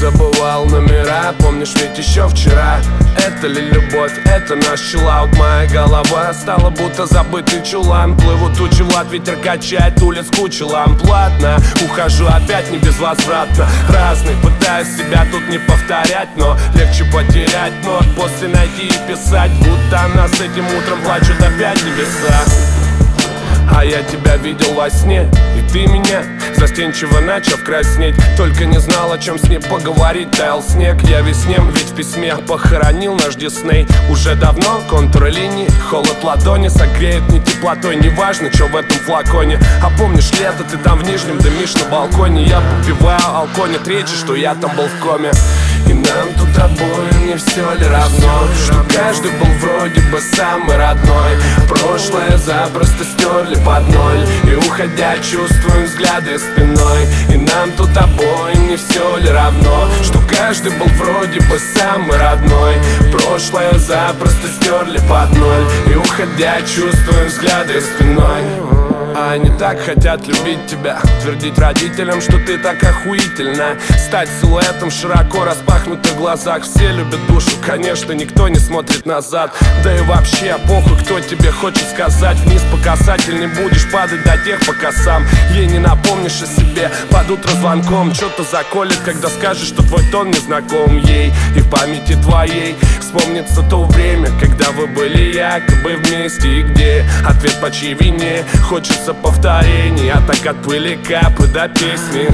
забывал номера, помнишь ведь еще вчера. Это ли любовь, это наш чиллаут. Моя голова стала будто забытый чулан. Плывут тучи, Влад, ветер качает улиц куча ламп. Ладно, ухожу опять не безвозвратно. Разный, пытаюсь себя тут не повторять, но легче потерять нот, после найти и писать, будто она с этим утром плачут опять небеса. А я тебя видел во сне, и ты меня, застенчиво начав краснеть. Только не знал, о чем с ней поговорить. Таял снег, я весь нем, ведь в письме похоронил наш Дисней. Уже давно контуры линии, холод ладони согреет не теплотой. Неважно, что в этом флаконе. А помнишь лето, ты там в Нижнем дымишь на балконе. Я попиваю алконит речи, что я там был в коме. И нам тут обоим не все ли равно, что каждый был вроде бы самый родной. Прошлое запросто стерли под ноль, и уходя чувствуем взгляды спиной. И нам тут обоим не все ли равно, что каждый был вроде бы самый родной. Прошлое запросто стерли под ноль, и уходя чувствуем взгляды спиной. А они так хотят любить тебя, твердить родителям, что ты так охуительна, стать силуэтом в широко распахнутых глазах. Все любят душу, конечно, никто не смотрит назад. Да и вообще, похуй, кто тебе хочет сказать. Вниз по касательной будешь падать до тех, пока сам ей не напомнишь о себе. Под утро звонком что-то заколет, когда скажешь, что твой тон не знаком ей. И в памяти твоей вспомнится то время, когда вы были якобы вместе. И где ответ по чьей вине, хочется повторений, а так отплыли капы до песни.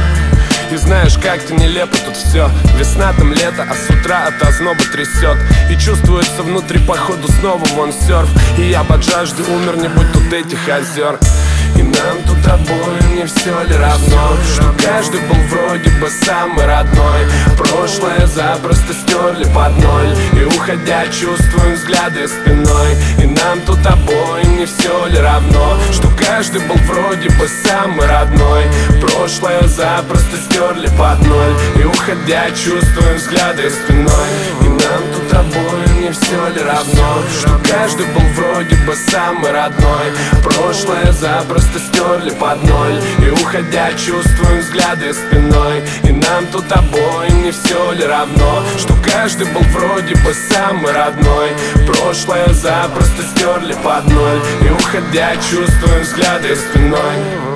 И знаешь, как-то нелепо тут все. Весна там лето, а с утра от озноба трясет. И чувствуется внутри походу снова вон серф. И я под жажды умер, не будь тут этих озер. И нам тут обоим не все ли равно, что каждый был вроде бы самый родной. Прошлое запросто стерли под ноль, и уходя чувствуем взгляды спиной. И нам тут обоим не все ли равно, что каждый был вроде бы самый родной. Прошлое запросто стерли под ноль, и уходя чувствуем взгляды спиной. И нам тут обоим не все ли равно, что каждый был вроде бы самый родной. Прошлое запросто стерли под ноль, и уходя чувствуем взгляды спиной. И нам тут обоим не все ли равно, что каждый был вроде бы самый родной. Прошлое запросто стерли под ноль, и уходя чувствуем взгляды спиной.